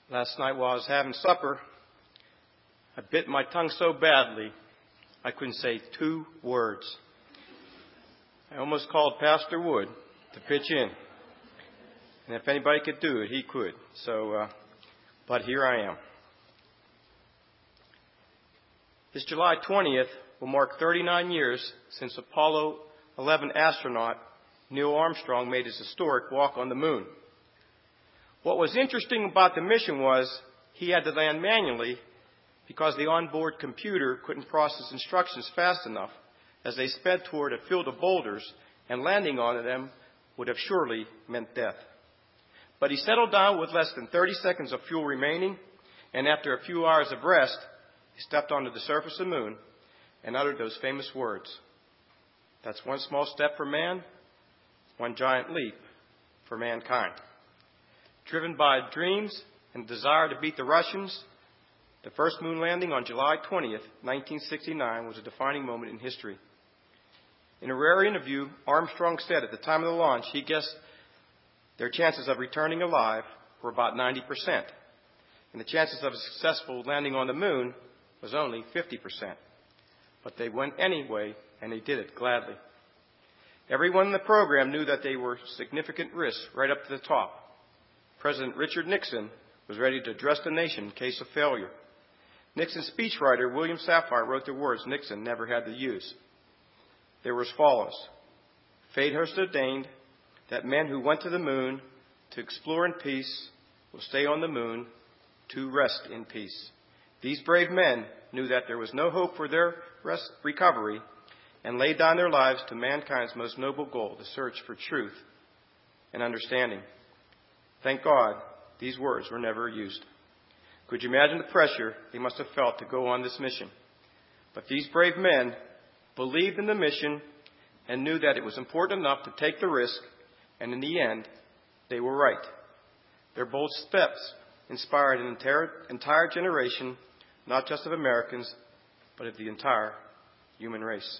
Last night while I was having supper, I bit my tongue so badly I couldn't say 2 words. I almost called Pastor Wood to pitch in. And if anybody could do it, he could. But here I am. This July 20th will mark 39 years since Apollo 11 astronaut Neil Armstrong made his historic walk on the moon. What was interesting about the mission was he had to land manually because the onboard computer couldn't process instructions fast enough as they sped toward a field of boulders, and landing on them would have surely meant death. But he settled down with less than 30 seconds of fuel remaining, and after a few hours of rest, he stepped onto the surface of the moon and uttered those famous words: "That's one small step for man, one giant leap for mankind." Driven by dreams and desire to beat the Russians, the first moon landing on July 20th, 1969 was a defining moment in history. In a rare interview, Armstrong said at the time of the launch he guessed their chances of returning alive were about 90%, and the chances of a successful landing on the moon was only 50%. But they went anyway, and they did it gladly. Everyone in the program knew that they were significant risks right up to the top. President Richard Nixon was ready to address the nation in case of failure. Nixon's speechwriter, William Safire, wrote the words Nixon never had to use. They were as follows: "Fate has ordained that men who went to the moon to explore in peace will stay on the moon to rest in peace. These brave men knew that there was no hope for their recovery and laid down their lives to mankind's most noble goal, the search for truth and understanding. Thank God these words were never used." Could you imagine the pressure they must have felt to go on this mission? But these brave men believed in the mission and knew that it was important enough to take the risk, and in the end, they were right. Their bold steps inspired an entire generation, not just of Americans, but of the entire human race.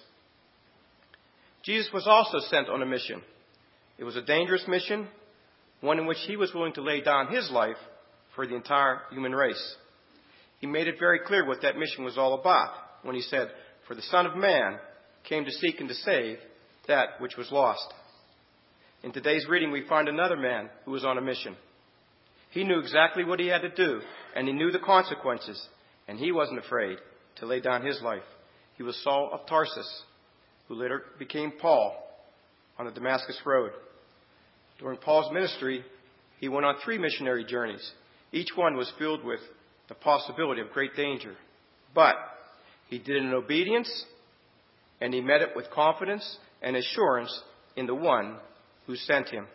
Jesus was also sent on a mission. It was a dangerous mission, one in which he was willing to lay down his life for the entire human race. He made it very clear what that mission was all about when he said, "For the Son of Man came to seek and to save that which was lost." In today's reading, we find another man who was on a mission. He knew exactly what he had to do, and he knew the consequences, and he wasn't afraid to lay down his life. He was Saul of Tarsus, who later became Paul on the Damascus Road. During Paul's ministry, he went on 3 missionary journeys. Each one was filled with the possibility of great danger. But he did it in obedience, and he met it with confidence and assurance in the one who sent him.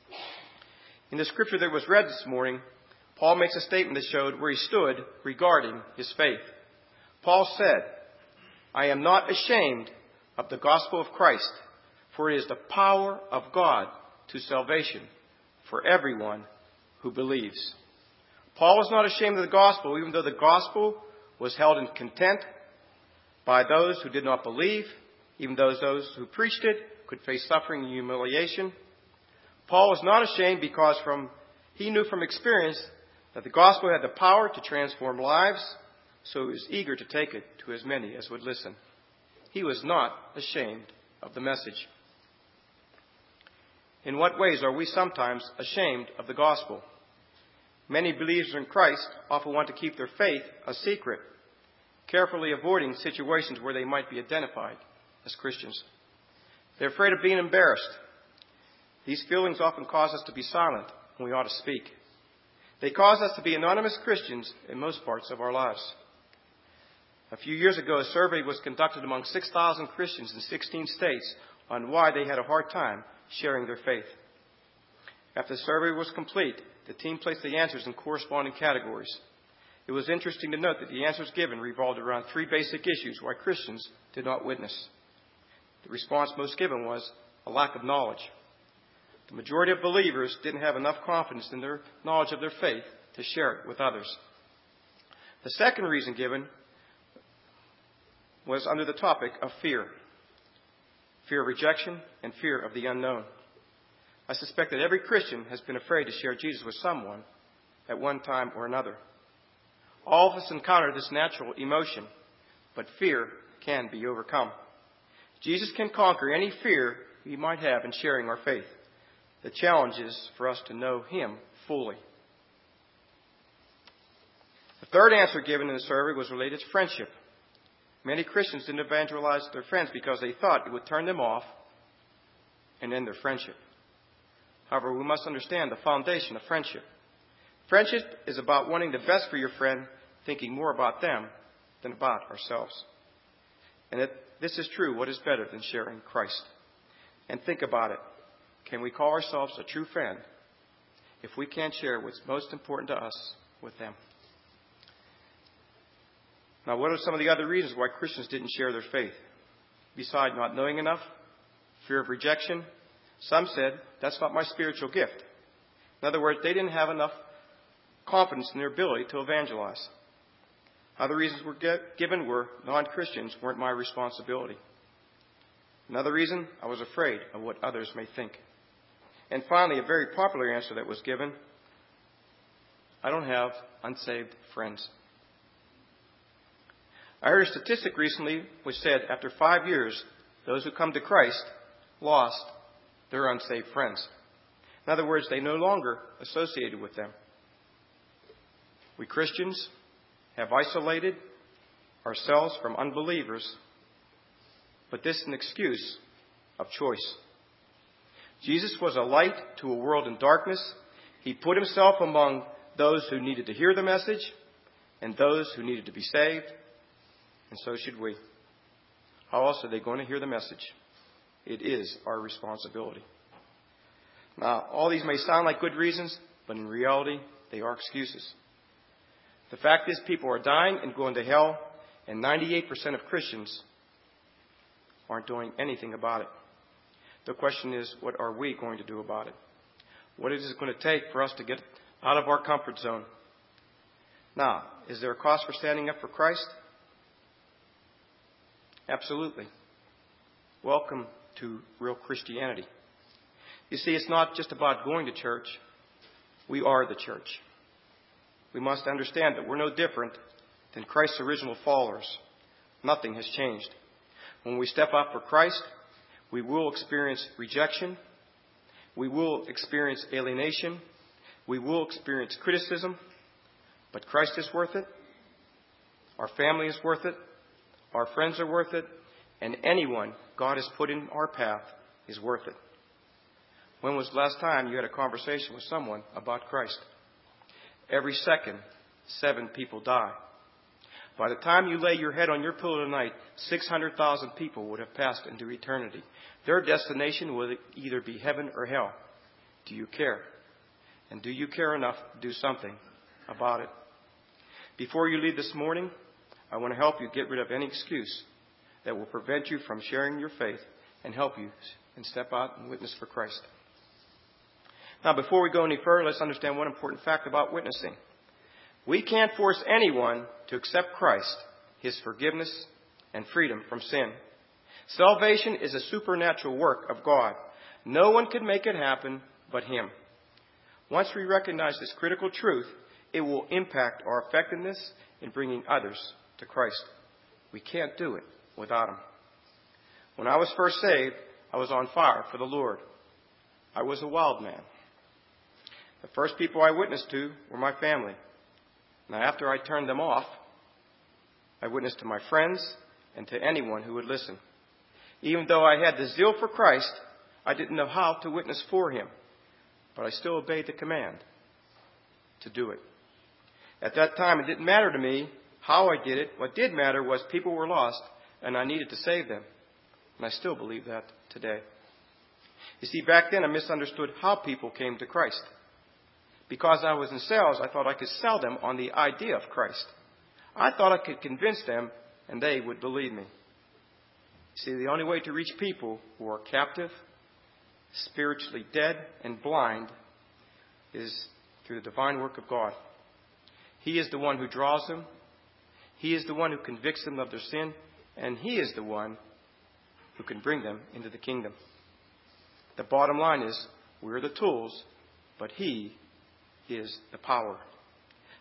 In the scripture that was read this morning, Paul makes a statement that showed where he stood regarding his faith. Paul said, "I am not ashamed of the gospel of Christ, for it is the power of God to salvation for everyone who believes." Paul was not ashamed of the gospel, even though the gospel was held in contempt by those who did not believe, even those who preached it could face suffering and humiliation. Paul was not ashamed because he knew from experience that the gospel had the power to transform lives, so he was eager to take it to as many as would listen. He was not ashamed of the message. In what ways are we sometimes ashamed of the gospel? Many believers in Christ often want to keep their faith a secret, carefully avoiding situations where they might be identified as Christians. They're afraid of being embarrassed. These feelings often cause us to be silent when we ought to speak. They cause us to be anonymous Christians in most parts of our lives. A few years ago, a survey was conducted among 6,000 Christians in 16 states on why they had a hard time sharing their faith. After the survey was complete, the team placed the answers in corresponding categories. It was interesting to note that the answers given revolved around 3 basic issues why Christians did not witness. The response most given was a lack of knowledge. The majority of believers didn't have enough confidence in their knowledge of their faith to share it with others. The second reason given was under the topic of fear. Fear of rejection and fear of the unknown. I suspect that every Christian has been afraid to share Jesus with someone at one time or another. All of us encounter this natural emotion, but fear can be overcome. Jesus can conquer any fear we might have in sharing our faith. The challenge is for us to know Him fully. The third answer given in the survey was related to friendship. Many Christians didn't evangelize their friends because they thought it would turn them off and end their friendship. However, we must understand the foundation of friendship. Friendship is about wanting the best for your friend, thinking more about them than about ourselves. And if this is true, what is better than sharing Christ? And think about it. Can we call ourselves a true friend if we can't share what's most important to us with them? Now, what are some of the other reasons why Christians didn't share their faith? Besides not knowing enough, fear of rejection, some said, that's not my spiritual gift. In other words, they didn't have enough confidence in their ability to evangelize. Other reasons were given were non-Christians weren't my responsibility. Another reason, I was afraid of what others may think. And finally, a very popular answer that was given, I don't have unsaved friends. I heard a statistic recently which said after 5 years, those who come to Christ lost their unsaved friends. In other words, they no longer associated with them. We Christians have isolated ourselves from unbelievers, but this is an excuse of choice. Jesus was a light to a world in darkness. He put Himself among those who needed to hear the message and those who needed to be saved. And so should we. How else are they going to hear the message? It is our responsibility. Now, all these may sound like good reasons, but in reality, they are excuses. The fact is, people are dying and going to hell, and 98% of Christians aren't doing anything about it. The question is, what are we going to do about it? What is it going to take for us to get out of our comfort zone? Now, is there a cost for standing up for Christ? Absolutely. Welcome to real Christianity. You see, it's not just about going to church. We are the church. We must understand that we're no different than Christ's original followers. Nothing has changed. When we step up for Christ, we will experience rejection. We will experience alienation. We will experience criticism. But Christ is worth it. Our family is worth it. Our friends are worth it. And anyone God has put in our path is worth it. When was the last time you had a conversation with someone about Christ? Every second, 7 people die. By the time you lay your head on your pillow tonight, 600,000 people would have passed into eternity. Their destination will either be heaven or hell. Do you care? And do you care enough to do something about it? Before you leave this morning, I want to help you get rid of any excuse that will prevent you from sharing your faith and help you and step out and witness for Christ. Now, before we go any further, let's understand one important fact about witnessing. We can't force anyone to accept Christ, His forgiveness, and freedom from sin. Salvation is a supernatural work of God. No one can make it happen but Him. Once we recognize this critical truth, it will impact our effectiveness in bringing others to Christ. We can't do it without Him. When I was first saved, I was on fire for the Lord. I was a wild man. The first people I witnessed to were my family. Now, after I turned them off, I witnessed to my friends and to anyone who would listen. Even though I had the zeal for Christ, I didn't know how to witness for Him. But I still obeyed the command to do it. At that time, it didn't matter to me how I did it. What did matter was people were lost, and I needed to save them. And I still believe that today. You see, back then I misunderstood how people came to Christ. Because I was in sales, I thought I could sell them on the idea of Christ. I thought I could convince them, and they would believe me. See, the only way to reach people who are captive, spiritually dead, and blind is through the divine work of God. He is the one who draws them. He is the one who convicts them of their sin. And He is the one who can bring them into the kingdom. The bottom line is, we're the tools, but He is the power.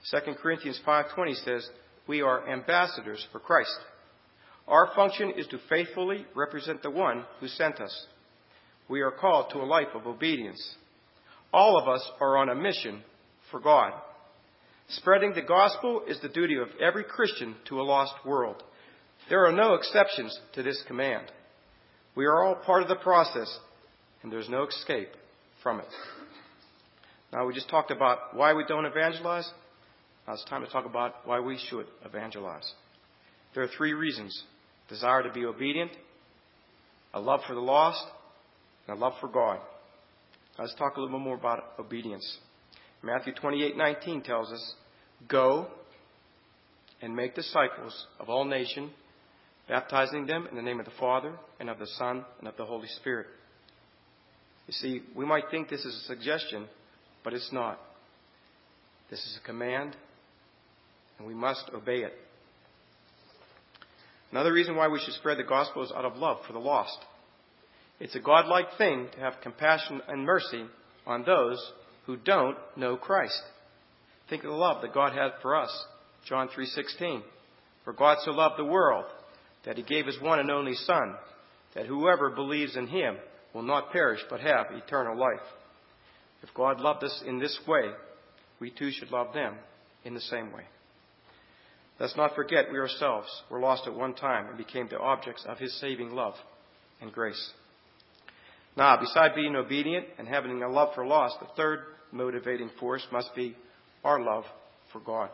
2 Corinthians 5:20 says, we are ambassadors for Christ. Our function is to faithfully represent the one who sent us. We are called to a life of obedience. All of us are on a mission for God. Spreading the gospel is the duty of every Christian to a lost world. There are no exceptions to this command. We are all part of the process, and there's no escape from it. Now, we just talked about why we don't evangelize. Now it's time to talk about why we should evangelize. There are 3 reasons: desire to be obedient, a love for the lost, and a love for God. Now let's talk a little bit more about obedience. Matthew 28:19 tells us, go and make disciples of all nations, baptizing them in the name of the Father and of the Son and of the Holy Spirit. You see, we might think this is a suggestion, but it's not. This is a command, and we must obey it. Another reason why we should spread the gospel is out of love for the lost. It's a godlike thing to have compassion and mercy on those who don't know Christ. Think of the love that God had for us. John 3:16. For God so loved the world that he gave his one and only Son, that whoever believes in him will not perish but have eternal life. If God loved us in this way, we too should love them in the same way. Let's not forget we ourselves were lost at one time and became the objects of his saving love and grace. Now, besides being obedient and having a love for lost, the third motivating force must be our love for God.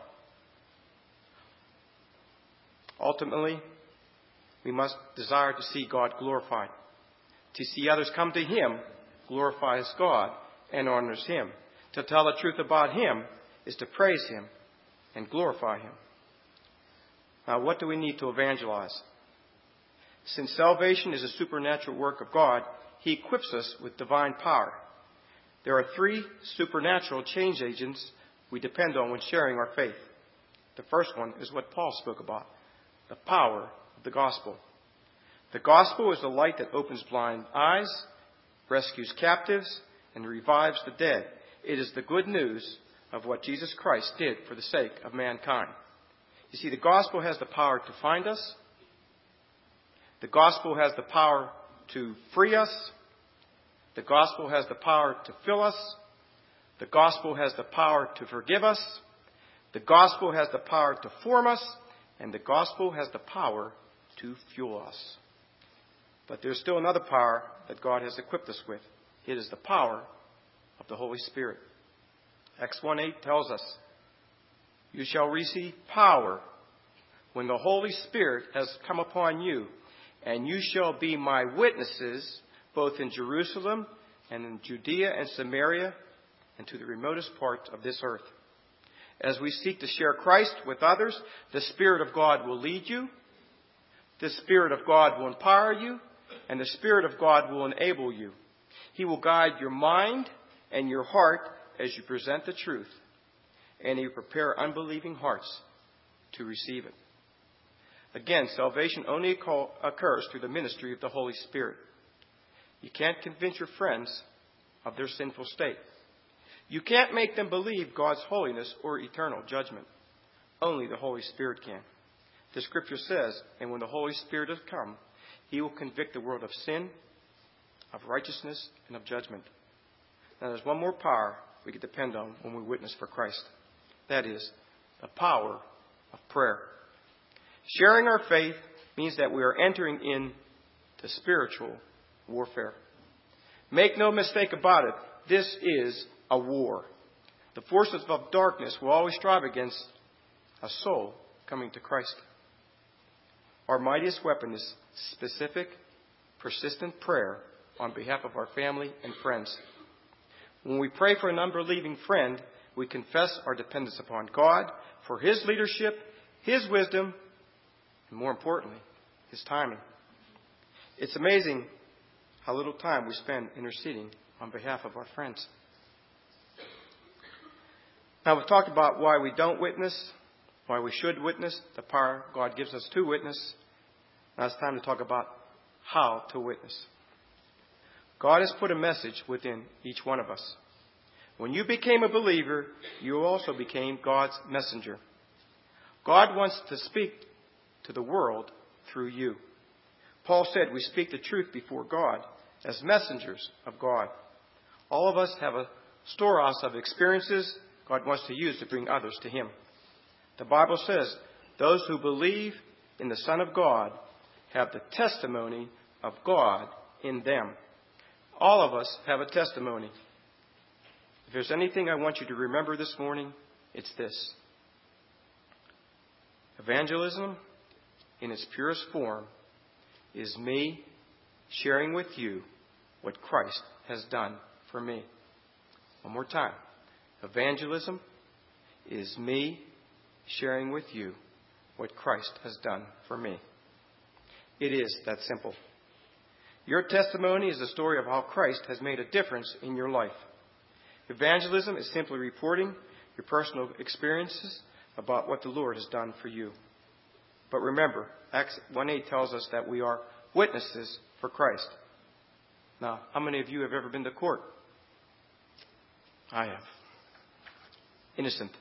Ultimately, we must desire to see God glorified. To see others come to him glorifies God and honors him. To tell the truth about him is to praise him and glorify him. Now, what do we need to evangelize? Since salvation is a supernatural work of God, he equips us with divine power. There are 3 supernatural change agents we depend on when sharing our faith. The first one is what Paul spoke about, the power of the gospel. The gospel is the light that opens blind eyes, rescues captives, and revives the dead. It is the good news of what Jesus Christ did for the sake of mankind. You see, the gospel has the power to find us. The gospel has the power to free us. The gospel has the power to fill us. The gospel has the power to forgive us. The gospel has the power to form us. And the gospel has the power to fuel us. But there's still another power that God has equipped us with. It is the power of the Holy Spirit. Acts 1:8 tells us, you shall receive power when the Holy Spirit has come upon you, and you shall be my witnesses both in Jerusalem and in Judea and Samaria and to the remotest parts of this earth. As we seek to share Christ with others, the Spirit of God will lead you, the Spirit of God will empower you, and the Spirit of God will enable you. He will guide your mind and your heart as you present the truth, and he will prepare unbelieving hearts to receive it. Again, salvation only occurs through the ministry of the Holy Spirit. You can't convince your friends of their sinful state. You can't make them believe God's holiness or eternal judgment. Only the Holy Spirit can. The Scripture says, and when the Holy Spirit has come, he will convict the world of sin, of righteousness, and of judgment. Now, there's one more power we can depend on when we witness for Christ. That is the power of prayer. Sharing our faith means that we are entering into spiritual warfare. Make no mistake about it, this is a war. The forces of darkness will always strive against a soul coming to Christ. Our mightiest weapon is specific, persistent prayer on behalf of our family and friends. When we pray for an unbelieving friend, we confess our dependence upon God for his leadership, his wisdom, and more importantly, his timing. It's amazing how little time we spend interceding on behalf of our friends. Now, we've talked about why we don't witness, why we should witness, the power God gives us to witness. Now it's time to talk about how to witness. God has put a message within each one of us. When you became a believer, you also became God's messenger. God wants to speak to the world through you. Paul said we speak the truth before God as messengers of God. All of us have a storehouse of experiences God wants to use to bring others to Him. The Bible says those who believe in the Son of God have the testimony of God in them. All of us have a testimony. If there's anything I want you to remember this morning, it's this. Evangelism, in its purest form, is me sharing with you what Christ has done for me. One more time. Evangelism is me sharing with you what Christ has done for me. It is that simple. Your testimony is the story of how Christ has made a difference in your life. Evangelism is simply reporting your personal experiences about what the Lord has done for you. But remember, Acts 1:8 tells us that we are witnesses for Christ. Now, how many of you have ever been to court? I have. Innocent.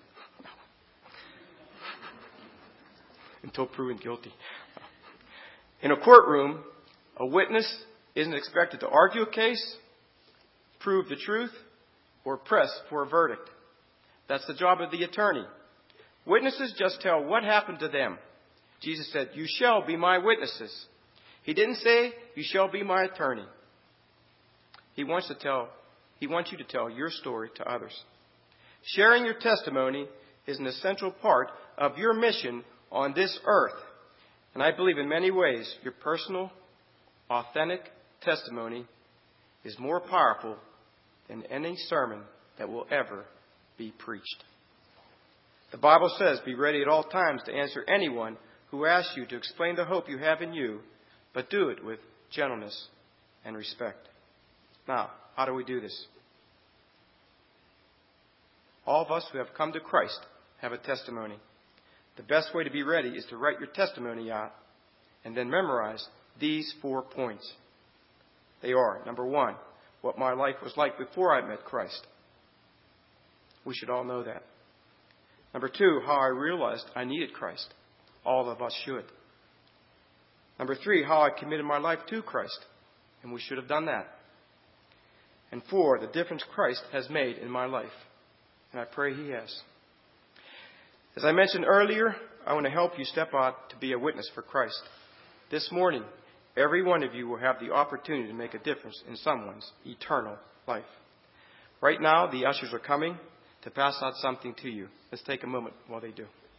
Until proven guilty. In a courtroom, a witness isn't expected to argue a case, prove the truth, or press for a verdict. That's the job of the attorney. Witnesses just tell what happened to them. Jesus said, "You shall be my witnesses." He didn't say, "You shall be my attorney." He wants you to tell your story to others. Sharing your testimony is an essential part of your mission on this earth. And I believe in many ways your personal, authentic testimony is more powerful than any sermon that will ever be preached. The Bible says, "Be ready at all times to answer anyone who asks you to explain the hope you have in you, but do it with gentleness and respect." Now, how do we do this? All of us who have come to Christ have a testimony. The best way to be ready is to write your testimony out and then memorize these 4 points. They are, number 1, what my life was like before I met Christ. We should all know that. Number 2, how I realized I needed Christ. All of us should. Number 3, how I committed my life to Christ. And we should have done that. And 4, the difference Christ has made in my life. And I pray He has. As I mentioned earlier, I want to help you step out to be a witness for Christ. This morning, every one of you will have the opportunity to make a difference in someone's eternal life. Right now, the ushers are coming to pass out something to you. Let's take a moment while they do.